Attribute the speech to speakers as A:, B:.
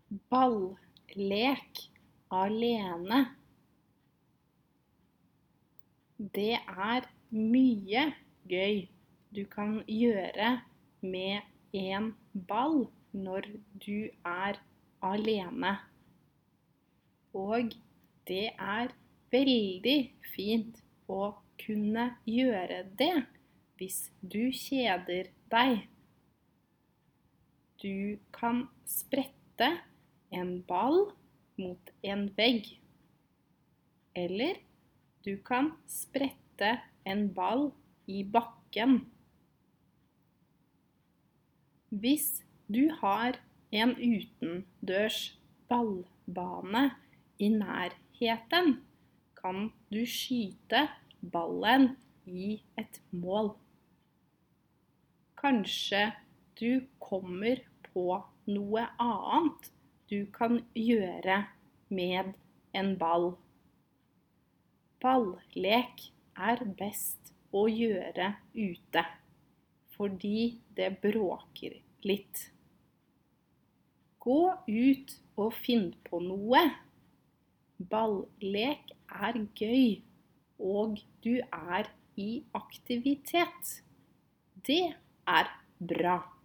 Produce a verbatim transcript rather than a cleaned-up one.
A: Ball-lek alene. Det er mye gøy du kan gjøre med en ball når du er alene. Og det er veldig fint å kunne gjøre det hvis du kjeder deg. Du kan sprette en ball mot en vegg. Eller du kan sprette en ball i bakken. Hvis du har en utendørs ballbane i nærheten, kan du skyte ballen i et mål. Kanskje du kommer på noe annet du kan gjøre med en ball. Ball-lek er best å gjøre ute, fordi det bråker litt. Gå ut og finn på noe. Ball-lek er gøy, og du er i aktivitet. Det er bra.